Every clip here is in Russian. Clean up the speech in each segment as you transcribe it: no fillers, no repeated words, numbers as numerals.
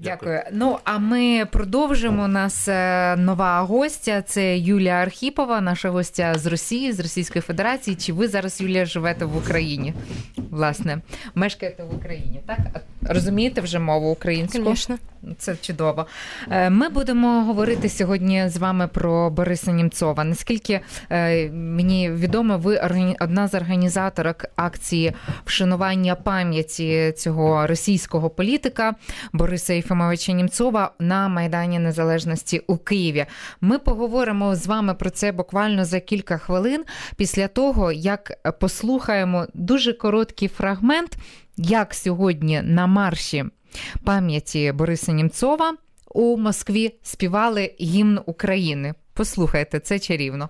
Дякую. Ну, а ми продовжимо. У нас нова гостя. Це Юлія Архіпова, наша гостя з Росії, з Російської Федерації. Чи ви зараз, Юлія, живете в Україні? Власне, мешкаєте в Україні, так? Розумієте вже мову українську? Звісно. Це чудово. Ми будемо говорити сьогодні з вами про Бориса Нємцова. Наскільки мені відомо, ви одна з організаторок акції вшанування пам'яті цього російського політика Бориса Єфимовича Нємцова на Майдані Незалежності у Києві. Ми поговоримо з вами про це буквально за кілька хвилин після того, як послухаємо дуже короткий фрагмент, як сьогодні на марші пам'яті Бориса Нємцова у Москві співали гімн України. Послухайте, це чарівно.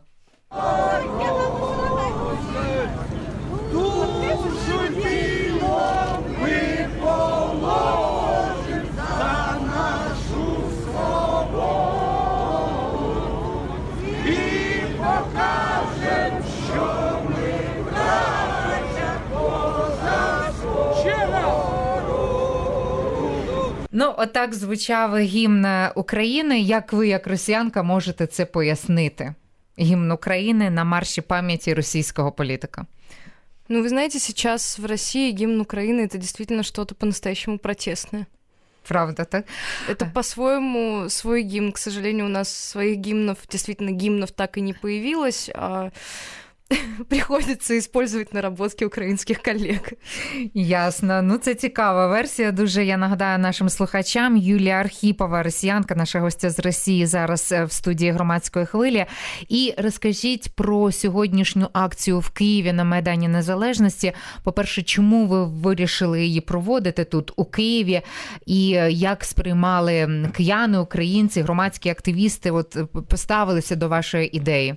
Ну, отак звучав гімн України. Як ви, як росіянка, можете це пояснити? Гимн Украины на марше памяти российского политика. Ну, вы знаете, сейчас в России гимн Украины — это действительно что-то по-настоящему протестное. Правда, так? Это по-своему свой гимн. К сожалению, у нас своих гимнов так и не появилось, а приходиться использовать наработки українських колег. Ясно. Ну, це цікава версія. Дуже, я нагадаю нашим слухачам, Юлія Архіпова, росіянка, наша гостя з Росії, зараз в студії Громадської хвилі. І розкажіть про сьогоднішню акцію в Києві на Майдані Незалежності. По-перше, чому ви вирішили її проводити тут, у Києві? І як сприймали кияни, українці, громадські активісти, от поставилися до вашої ідеї?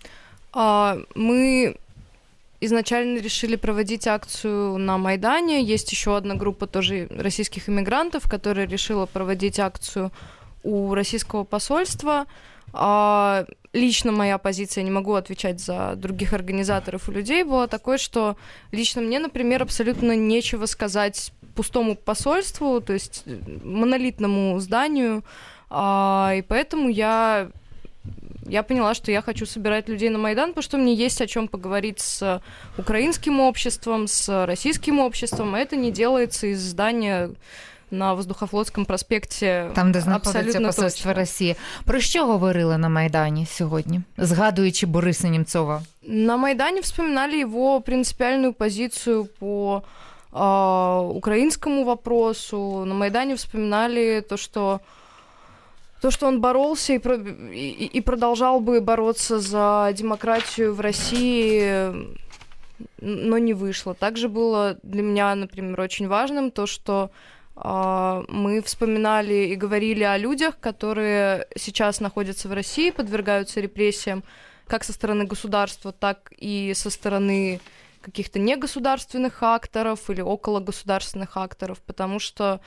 Мы изначально решили проводить акцию на Майдане. Есть еще одна группа тоже российских иммигрантов, которая решила проводить акцию у российского посольства. Лично моя позиция, не могу отвечать за других организаторов и людей, была такой, что лично мне, например, абсолютно нечего сказать пустому посольству, то есть монолитному зданию, и поэтому я поняла, что я хочу собирать людей на Майдан, потому что мне есть о чем поговорить с украинским обществом, с российским обществом, а это не делается из здания на Воздухофлотському проспекті. Там, де знаходиться посольство Росії. Про що говорили на Майдані сьогодні, згадуючи Бориса Нємцова? На Майдане вспоминали его принципиальную позицию по украинскому вопросу. На Майдане вспоминали то, что он боролся и продолжал бы бороться за демократию в России, но не вышло. Также было для меня, например, очень важным то, что мы вспоминали и говорили о людях, которые сейчас находятся в России, подвергаются репрессиям как со стороны государства, так и со стороны каких-то негосударственных акторов или окологосударственных акторов, потому что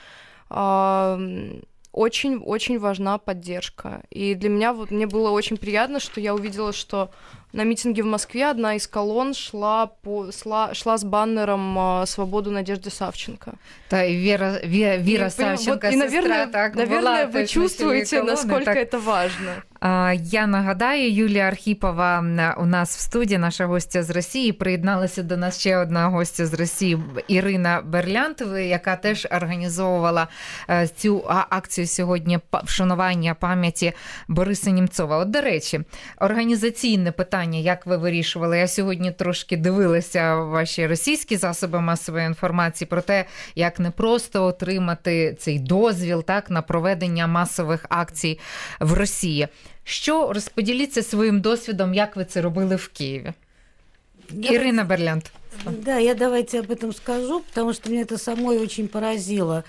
очень важна поддержка. И для меня, мне было очень приятно, что я увидела, что на митинге в Москве одна из колонн шла с баннером «Свободу Надежде Савченко». Да, и Вера Савченко, и, сестра, так, наверное, була, вы чувствуете, колонны, насколько так. Это важно. Я нагадаю, Юлія Архіпова у нас в студії, наша гостя з Росії. Приєдналася до нас ще одна гостя з Росії, Ірина Берлянт, яка теж організовувала цю акцію сьогодні вшанування пам'яті Бориса Нємцова. От, до речі, організаційне питання, як ви вирішували? Я сьогодні трошки дивилася ваші російські засоби масової інформації про те, як не просто отримати цей дозвіл, так, на проведення масових акцій в Росії. Що, розподіліться своїм досвідом, як ви це робили в Києві? Ирина Берлянт. Да, я давайте об этом скажу, потому что меня это самой очень поразило.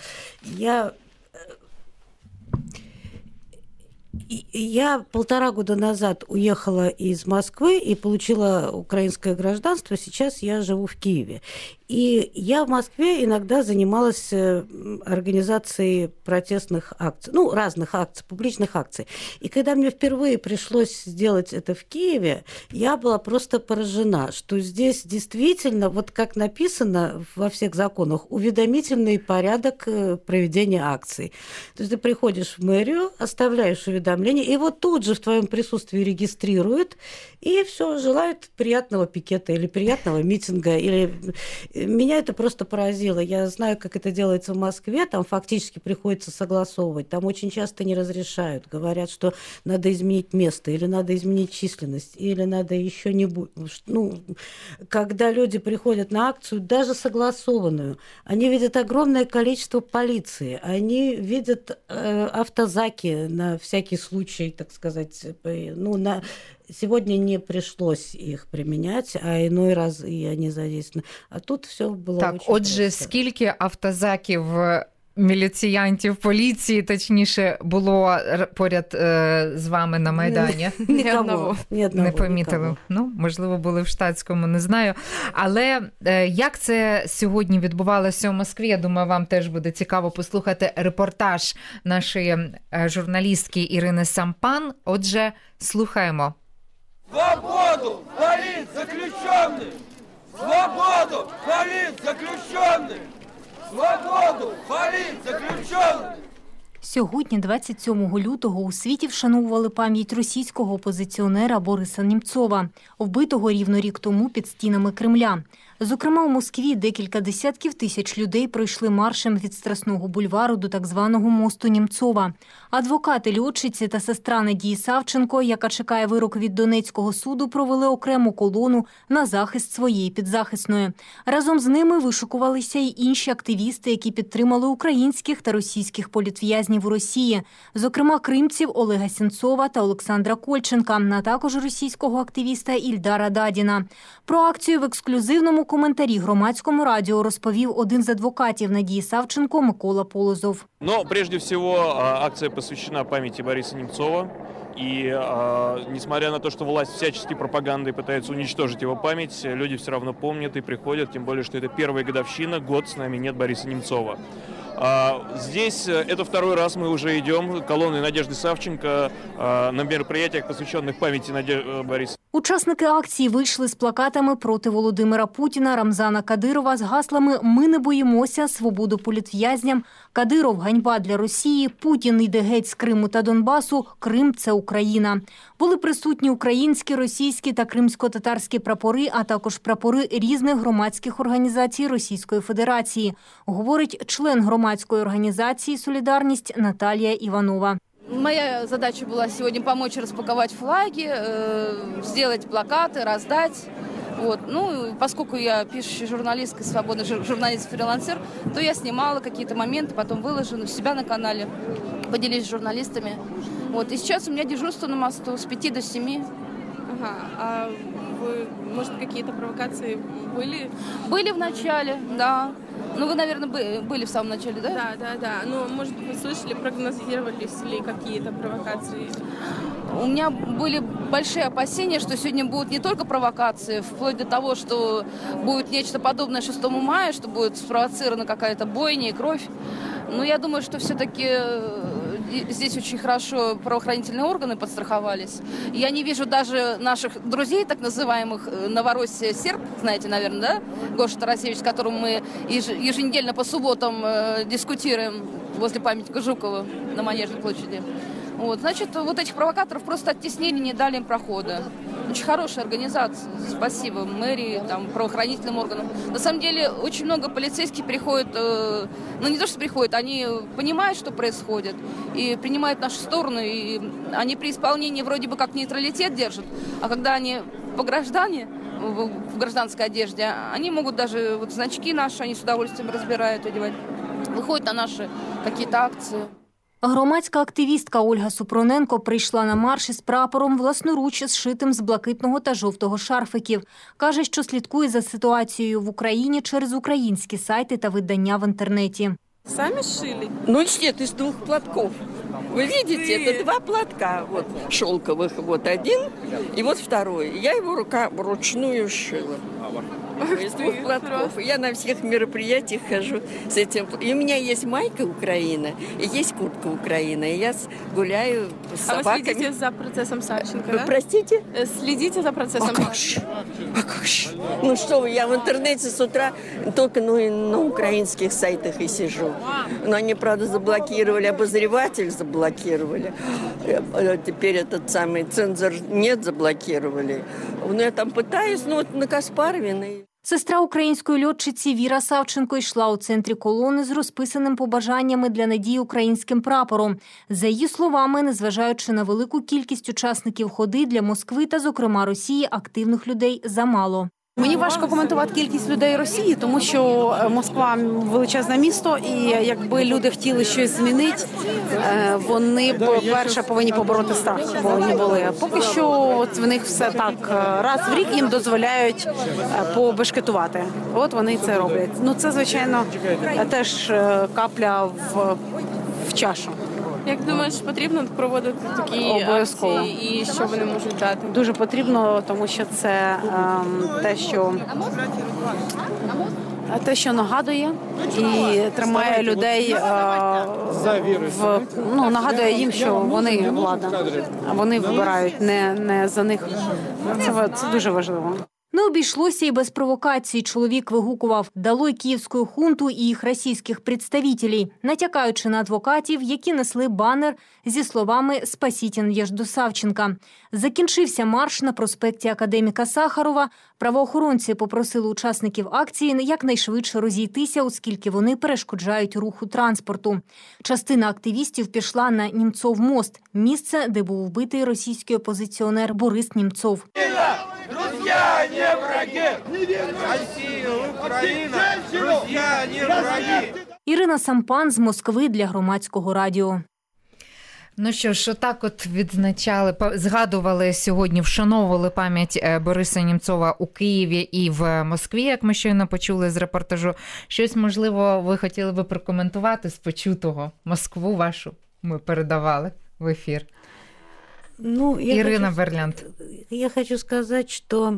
Я 1,5 года назад уехала из Москвы и получила украинское гражданство. Сейчас я живу в Киеве. И я в Москве иногда занималась организацией протестных акций, ну, разных акций, публичных акций. И когда мне впервые пришлось сделать это в Киеве, я была просто поражена, что здесь действительно, вот как написано во всех законах, уведомительный порядок проведения акций. То есть ты приходишь в мэрию, оставляешь уведомление, и вот тут же в твоем присутствии регистрируют, и все, желают приятного пикета или приятного митинга. Или... Меня это просто поразило. Я знаю, как это делается в Москве, там фактически приходится согласовывать, там очень часто не разрешают, говорят, что надо изменить место, или надо изменить численность, или надо еще не... Ну, когда люди приходят на акцию, даже согласованную, они видят огромное количество полиции, они видят автозаки на всякий случай, так сказать, ну, сегодня не пришлось их применять, а иной раз и они задействованы. А тут все було так, очень отже, просто. Скільки автозаків, міліціянтів, поліції, точніше, було поряд з вами на Майдані? Нікого. Не помітили. Ну, можливо, були в штатському, не знаю. Але як це сьогодні відбувалося у Москві? Я думаю, вам теж буде цікаво послухати репортаж нашої журналістки Ірини Сампан. Отже, слухаємо. Свободу политзаключенных! Свободу политзаключенных! Свободу политзаключенных! Сьогодні, 27 лютого, у світі вшановували пам'ять російського опозиціонера Бориса Німцова, вбитого рівно рік тому під стінами Кремля. Зокрема, у Москві декілька десятків тисяч людей пройшли маршем від Страсного бульвару до так званого мосту Німцова. Адвокати льотчиці та сестра Надії Савченко, яка чекає вирок від Донецького суду, провели окрему колону на захист своєї підзахисної. Разом з ними вишукувалися й інші активісти, які підтримали українських та російських політв'язнів у Росії. Зокрема, кримців Олега Сенцова та Олександра Кольченка, а також російського активіста Ільдара Дадіна. Про акцію в ексклюзивному коментарі Громадському радіо розповів один з адвокатів Надії Савченко Микола Полозов. Но прежде всего акция посвящена памяти Бориса Немцова. И несмотря на то, что власть всячески пропагандой пытается уничтожить его память, люди все равно помнят и приходят, тем более, что это первая годовщина, год с нами нет Бориса Немцова. Здесь это второй раз мы уже идем колонной Надежды Савченко на мероприятиях, посвященных памяти Бориса. Учасники акції вийшли з плакатами проти Володимира Путіна, Рамзана Кадирова з гаслами «Ми не боїмося, свободу політв'язням», «Кадиров – ганьба для Росії», «Путін йде геть з Криму та Донбасу», «Крим – це Україна». Були присутні українські, російські та кримсько-татарські прапори, а також прапори різних громадських організацій Російської Федерації, говорить член громадської організації «Солідарність» Наталія Іванова. Моя задача была сегодня помочь распаковать флаги, сделать плакаты, раздать. Вот. Ну, поскольку я пишущая журналистка, свободный журналист-фрилансер, то я снимала какие-то моменты, потом выложила у себя на канале, поделилась с журналистами. Вот. И сейчас у меня дежурство на мосту с 5 до 7. Ага. А вы, может, какие-то провокации были? Были в начале, да. Ну, вы, наверное, были в самом начале, да? Да. Ну, может, вы слышали, прогнозировались ли какие-то провокации? У меня были большие опасения, что сегодня будут не только провокации, вплоть до того, что будет нечто подобное 6 мая, что будет спровоцирована какая-то бойня и кровь. Но я думаю, что все-таки здесь очень хорошо правоохранительные органы подстраховались. Я не вижу даже наших друзей, так называемых Новороссия серб, знаете, наверное, да? Гоша Тарасевич, с которым мы еженедельно по субботам дискутируем возле памятника Жукова на Манежной площади. Вот, значит, вот этих провокаторов просто оттеснили, не дали им прохода. Очень хорошая организация. Спасибо мэрии, там, правоохранительным органам. На самом деле, очень много полицейских приходят, ну не то, что приходят, они понимают, что происходит, и принимают нашу сторону, и они при исполнении вроде бы как нейтралитет держат, а когда они по граждане, в гражданской одежде, они могут даже, вот значки наши, они с удовольствием разбирают, одевать, выходят на наши какие-то акции. Громадська активістка Ольга Супроненко прийшла на марш із прапором власноруч зшитим з блакитного та жовтого шарфиків. Каже, що слідкує за ситуацією в Україні через українські сайти та видання в інтернеті. Сами шили? Ну нет, из 2 платков. Вы видите, это 2 платка вот, шелковых. Вот один и вот второй. Я его вручную шила. Из 2 платков. Я на всех мероприятиях хожу с этим. И у меня есть майка Украина, и есть куртка Украина. И я гуляю с собаками. А вы следите за процессом Савченко, да? Простите? Следите за процессом Савченко? А как же? Ну что вы, я в интернете с утра только на украинских сайтах и сижу. Но они, правда, заблокировали, обозреватель заблокировали. Теперь этот самый цензор нет, заблокировали. Но я там пытаюсь, вот на Каспарові. Сестра української льотчиці Віра Савченко йшла у центрі колони з розписаним побажаннями для Надії українським прапором. За її словами, незважаючи на велику кількість учасників ходи, для Москви та, зокрема, Росії активних людей замало. Мені важко коментувати кількість людей Росії, тому що Москва – величезне місто, і якби люди хотіли щось змінити, вони б перше повинні побороти страх, повинні були. Поки що от в них все так, раз в рік їм дозволяють побешкетувати. От вони це роблять. Ну це, звичайно, теж капля в чашу. Як думаєш, потрібно проводити такі акції і що вони можуть дати? Дуже потрібно, тому що це те, що нагадує і тримає людей, нагадує їм, що вони влада, а вони вибирають не за них. Це дуже важливо. Не обійшлося і без провокацій. Чоловік вигукував «Долой київську хунту і їх російських представителей», натякаючи на адвокатів, які несли банер зі словами «Спасіть Надежду Савченка». Закінчився марш на проспекті Академіка Сахарова. Правоохоронці попросили учасників акції якнайшвидше розійтися, оскільки вони перешкоджають руху транспорту. Частина активістів пішла на Німцов-мост – місце, де був вбитий російський опозиціонер Борис Німцов. Друзья, не враги! Россия, Украина, друзья, не враги! Ірина Сампан з Москви для Громадського радіо. Ну що ж, отак от відзначали, згадували сьогодні, вшановували пам'ять Бориса Німцова у Києві і в Москві, як ми щойно почули з репортажу. Щось, можливо, ви хотіли би прокоментувати з почутого? Москву вашу ми передавали в ефір. Ирина Берлянт. Я хочу сказать, что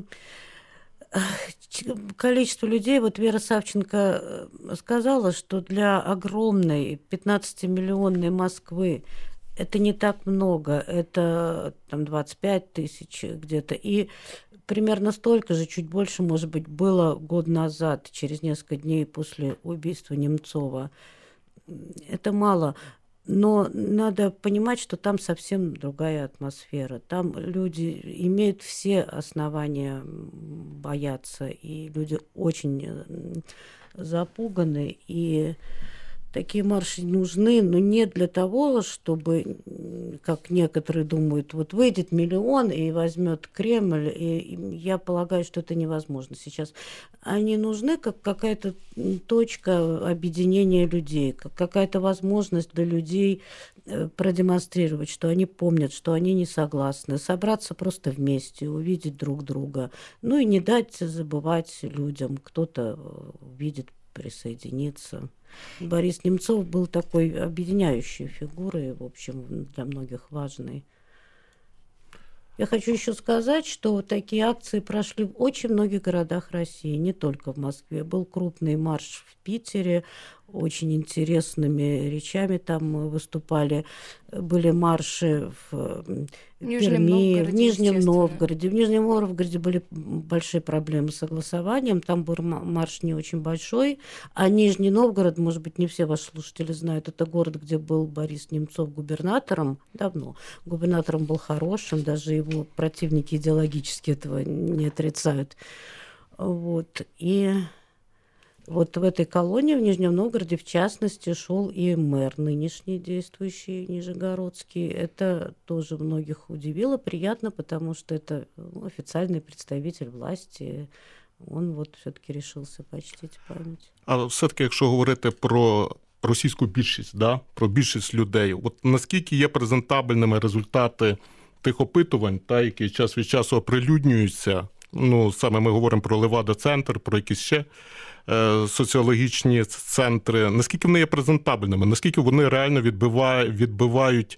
количество людей, вот Вера Савченко сказала, что для огромной 15-миллионной Москвы это не так много, это там 25 тысяч где-то, и примерно столько же, чуть больше, может быть, было год назад, через несколько дней после убийства Немцова. Это мало. Но надо понимать, что там совсем другая атмосфера. Там люди имеют все основания бояться, и люди очень запуганы, и такие марши нужны, но не для того, чтобы, как некоторые думают, вот выйдет миллион и возьмет Кремль, и я полагаю, что это невозможно сейчас. Они нужны как какая-то точка объединения людей, как какая-то возможность для людей продемонстрировать, что они помнят, что они не согласны, собраться просто вместе, увидеть друг друга, ну и не дать забывать людям, кто-то видит, присоединиться. Борис Немцов был такой объединяющей фигурой, в общем, для многих важной. Я хочу еще сказать, что такие акции прошли в очень многих городах России, не только в Москве. Был крупный марш в Питере, очень интересными речами там выступали. Были марши в Перми, в Нижнем Новгороде. В Нижнем Новгороде были большие проблемы с согласованием. Там был марш не очень большой. А Нижний Новгород, может быть, не все ваши слушатели знают, это город, где был Борис Немцов губернатором давно. Губернатором был хорошим, даже его противники идеологически этого не отрицают. Вот. И вот в этой колонии в Нижнем Новгороде, в частности, шел и мэр нынешний действующий Нижегородский. Это тоже многих удивило, приятно, потому что это официальный представитель власти. Он вот все-таки решился почтить память. А все-таки, якщо говорити про російську більшість, про більшість людей, от наскільки є презентабельними результати тих опитувань, які час від часу оприлюднюються, саме ми говоримо про Левада-центр, про якісь ще соціологічні центри, наскільки вони є презентабельними, наскільки вони реально відбивають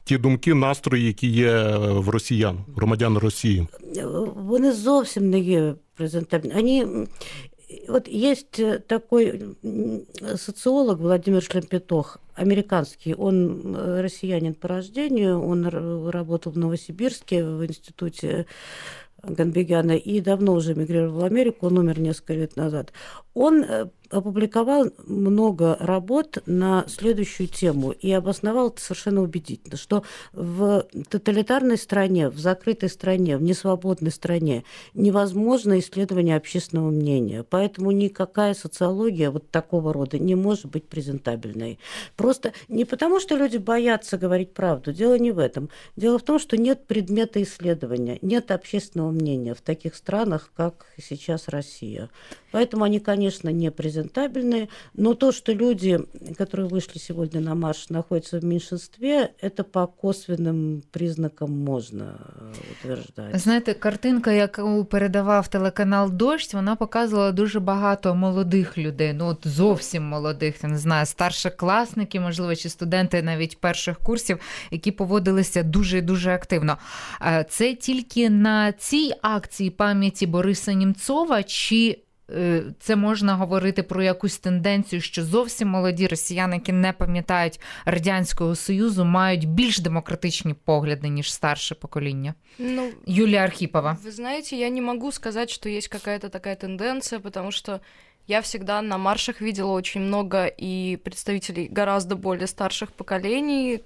ті думки, настрої, які є в росіян, громадян Росії? Вони зовсім не є презентабельні. Вот есть такой социолог Владимир Шлемпетох, американский, он россиянин по рождению, он работал в Новосибирске в институте Ганбегяна и давно уже эмигрировал в Америку, он умер несколько лет назад. Он опубликовал много работ на следующую тему и обосновал это совершенно убедительно, что в тоталитарной стране, в закрытой стране, в несвободной стране невозможно исследование общественного мнения. Поэтому никакая социология вот такого рода не может быть презентабельной. Просто не потому, что люди боятся говорить правду, дело не в этом. Дело в том, что нет предмета исследования, нет общественного мнения в таких странах, как сейчас Россия. Поэтому они, конечно, не презентабельные, но то, что люди, которые вышли сегодня на марш, находятся в меньшинстве, это по косвенным признакам можна утверждати. Знаєте, картинка, яку передавав телеканал «Дождь», вона показувала дуже багато молодих людей, ну от зовсім молодих, я не знаю, старшокласники, можливо, чи студенти навіть перших курсів, які поводилися дуже активно. Це тільки на цій акції пам'яті Бориса Німцова, чи це можна говорити про якусь тенденцію, що зовсім молоді росіяни, які не пам'ятають Радянського Союзу, мають більш демократичні погляди, ніж старше покоління? Ну, Юлия Архипова. Вы знаете, я не могу сказать, что есть какая-то такая тенденция, потому что я всегда на маршах видела очень много и представителей гораздо более старших поколений,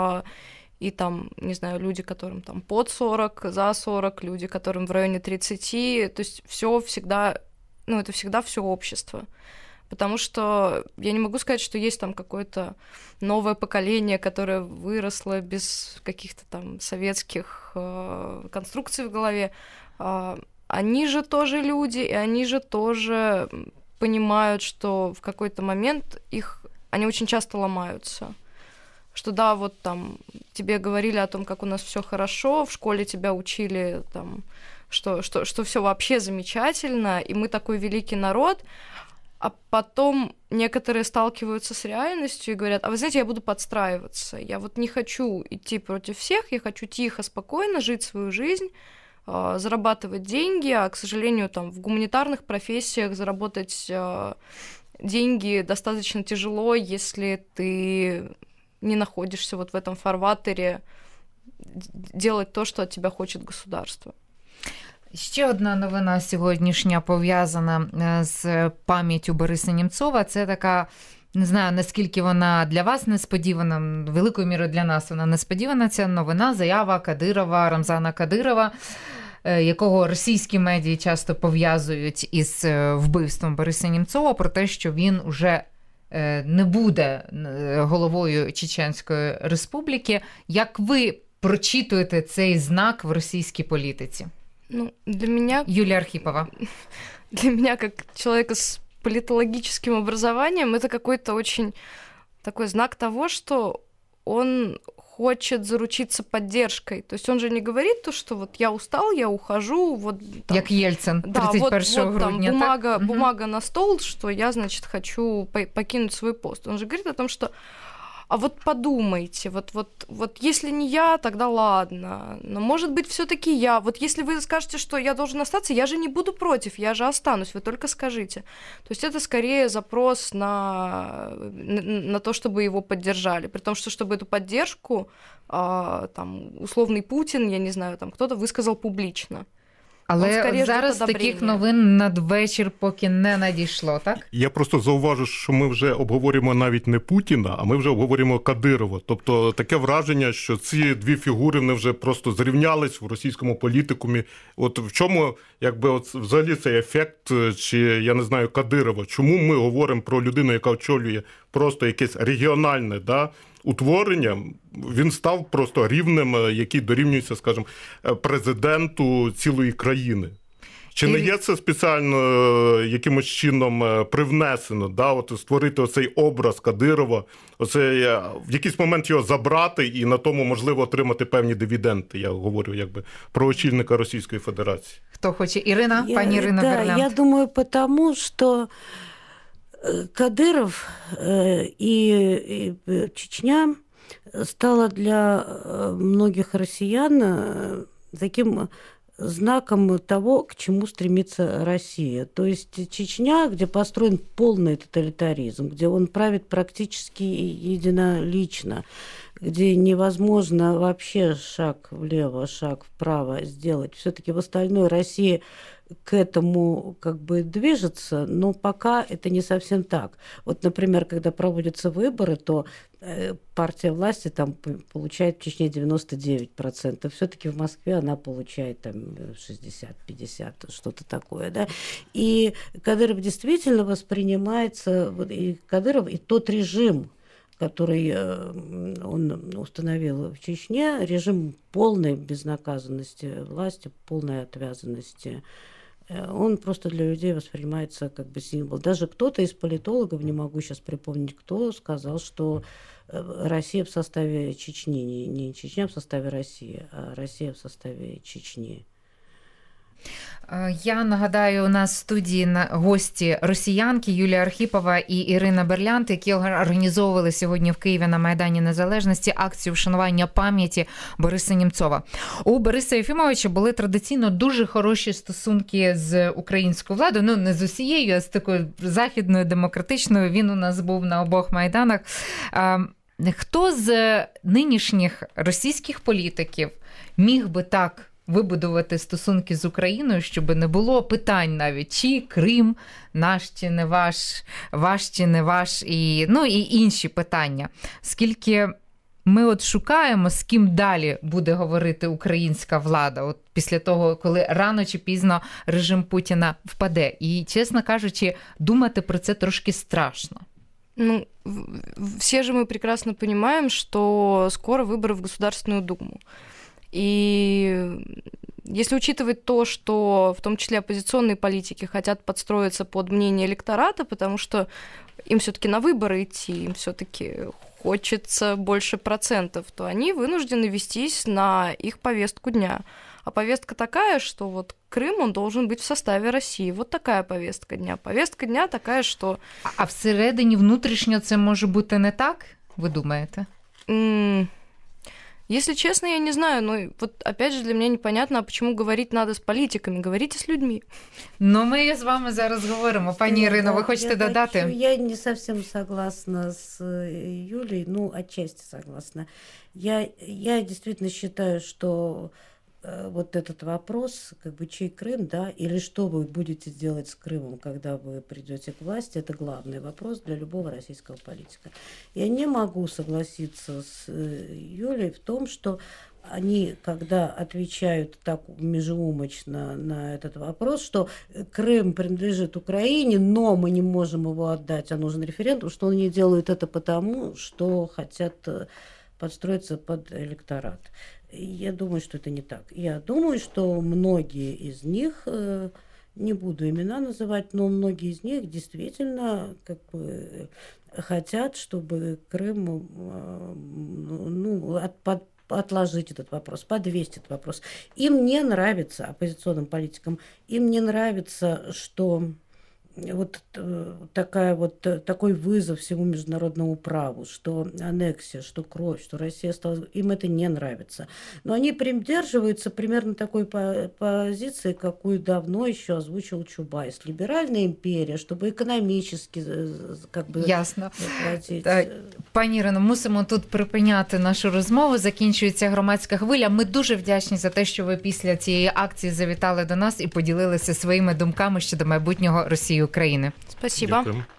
и там, не знаю, люди, которым там под 40, за 40, люди, которым в районе 30, то есть всё всегда... Ну, это всегда все общество. Потому что я не могу сказать, что есть там какое-то новое поколение, которое выросло без каких-то там советских конструкций в голове. Они же тоже люди, и они же тоже понимают, что в какой-то момент они очень часто ломаются. Что да, вот там тебе говорили о том, как у нас все хорошо, в школе тебя учили там... Что все вообще замечательно, и мы такой великий народ, а потом некоторые сталкиваются с реальностью и говорят: а вы знаете, я буду подстраиваться, я вот не хочу идти против всех, я хочу тихо, спокойно жить свою жизнь, зарабатывать деньги, а, к сожалению, там в гуманитарных профессиях заработать деньги достаточно тяжело, если ты не находишься вот в этом фарватере делать то, что от тебя хочет государство. Ще одна новина сьогоднішня пов'язана з пам'яттю Бориса Німцова. Це така, не знаю, наскільки вона для вас несподівана, великою мірою для нас вона несподівана, ця новина, заява Кадирова, Рамзана Кадирова, якого російські медії часто пов'язують із вбивством Бориса Німцова, про те, що він уже не буде головою Чеченської Республіки. Як ви прочитуєте цей знак в російській політиці? Ну, для меня... Юлия Архипова. Для меня, как человека с политологическим образованием, это какой-то очень такой знак того, что он хочет заручиться поддержкой. То есть он же не говорит то, что вот я устал, я ухожу, вот... Там, як Єльцин, 31 вот, грудня. Там бумага на стол, что я, значит, хочу покинуть свой пост. Он же говорит о том, что а вот подумайте, вот если не я, тогда ладно, но может быть всё-таки я. Вот если вы скажете, что я должен остаться, я же не буду против, я же останусь, вы только скажите. То есть это скорее запрос на то, чтобы его поддержали. При том, что чтобы эту поддержку, там, условный Путин, я не знаю, там кто-то высказал публично. Але зараз таких новин надвечір поки не надійшло, так? Я просто зауважу, що ми вже обговорюємо навіть не Путіна, а ми вже обговорюємо Кадирова. Тобто таке враження, що ці дві фігури вони вже просто зрівнялись в російському політикумі. От в чому, якби, от взагалі цей ефект, чи я не знаю, Кадирова? Чому ми говоримо про людину, яка очолює просто якесь регіональне, да, утворення, він став просто рівнем, який дорівнюється, скажімо, президенту цілої країни. Чи не є це спеціально якимось чином привнесено, да, от створити оцей образ Кадирова, оце, в якийсь момент його забрати і на тому, можливо, отримати певні дивіденди, я говорю якби про очільника Російської Федерації. Хто хоче? Ірина? Пані Ірина Берлянт. Я думаю, потому что Кадыров и Чечня стало для многих россиян таким знаком того, к чему стремится Россия. То есть Чечня, где построен полный тоталитаризм, где он правит практически единолично, где невозможно вообще шаг влево, шаг вправо сделать. Все-таки в остальной России к этому как бы движется, но пока это не совсем так. Вот, например, когда проводятся выборы, то партия власти там получает в Чечне 99%. Все-таки в Москве она получает там 60-50, что-то такое. Да? И Кадыров действительно воспринимается, и Кадыров, и тот режим, который он установил в Чечне, режим полной безнаказанности власти, полной отвязанности, он просто для людей воспринимается как бы символ. Даже кто-то из политологов, не могу сейчас припомнить кто, сказал, что Россия в составе Чечни, не Чечня в составе России, а Россия в составе Чечни. Я нагадаю, у нас в студії гості росіянки Юлія Архіпова і Ірина Берлянт, які організовували сьогодні в Києві на Майдані Незалежності акцію вшанування пам'яті Бориса Німцова. У Бориса Єфімовича були традиційно дуже хороші стосунки з українською владою, ну не з усією, а з такою західною, демократичною. Він у нас був на обох Майданах. Хто з нинішніх російських політиків міг би так вибудувати стосунки з Україною, щоб не було питань навіть, чи Крим наш чи не ваш чи не ваш, і інші питання. Скільки ми от шукаємо, з ким далі буде говорити українська влада, от після того, коли рано чи пізно режим Путіна впаде. І, чесно кажучи, думати про це трошки страшно. Ну, все же мы прекрасно понимаем, что скоро выборы в Государственную Думу. И если учитывать то, что в том числе оппозиционные политики хотят подстроиться под мнение электората, потому что им все-таки на выборы идти, им все-таки хочется больше процентов, то они вынуждены вестись на их повестку дня. А повестка такая, что вот Крым, он должен быть в составе России. Вот такая повестка дня. Повестка дня такая, что... А всередині внутрішньо це може бути не так, ви думаєте? Если честно, я не знаю, но вот опять же для меня непонятно, а почему говорить надо с политиками, говорите с людьми. Ну, ми з вами зараз говоримо. Пані Ірино, ви хочете додати? Я не совсем согласна с Юлей, ну, отчасти согласна. Я действительно считаю, что вот этот вопрос, как бы чей Крым, да, или что вы будете делать с Крымом, когда вы придете к власти, это главный вопрос для любого российского политика. Я не могу согласиться с Юлей в том, что они, когда отвечают так межеумочно на этот вопрос, что Крым принадлежит Украине, но мы не можем его отдать, а нужен референдум, что они делают это потому, что хотят подстроиться под электорат. Я думаю, что это не так. Я думаю, что многие из них, не буду имена называть, но многие из них действительно как бы хотят, чтобы Крым, отложить этот вопрос, подвесить этот вопрос. Им не нравится, оппозиционным политикам, им не нравится, что вот такой вызов всему международному праву, что аннексия, что кровь, что Россия стала... Им это не нравится. Но они придерживаются примерно такой позиции, какую давно еще озвучил Чубайс. Либеральная империя, чтобы економічно как би... Ясно. Пані Ірино, мусимо тут припиняти нашу розмову. Закінчується громадська хвиля. Ми дуже вдячні за те, що ви після цієї акції завітали до нас і поділилися своїми думками щодо майбутнього Росії України. Спасибо. Дякую.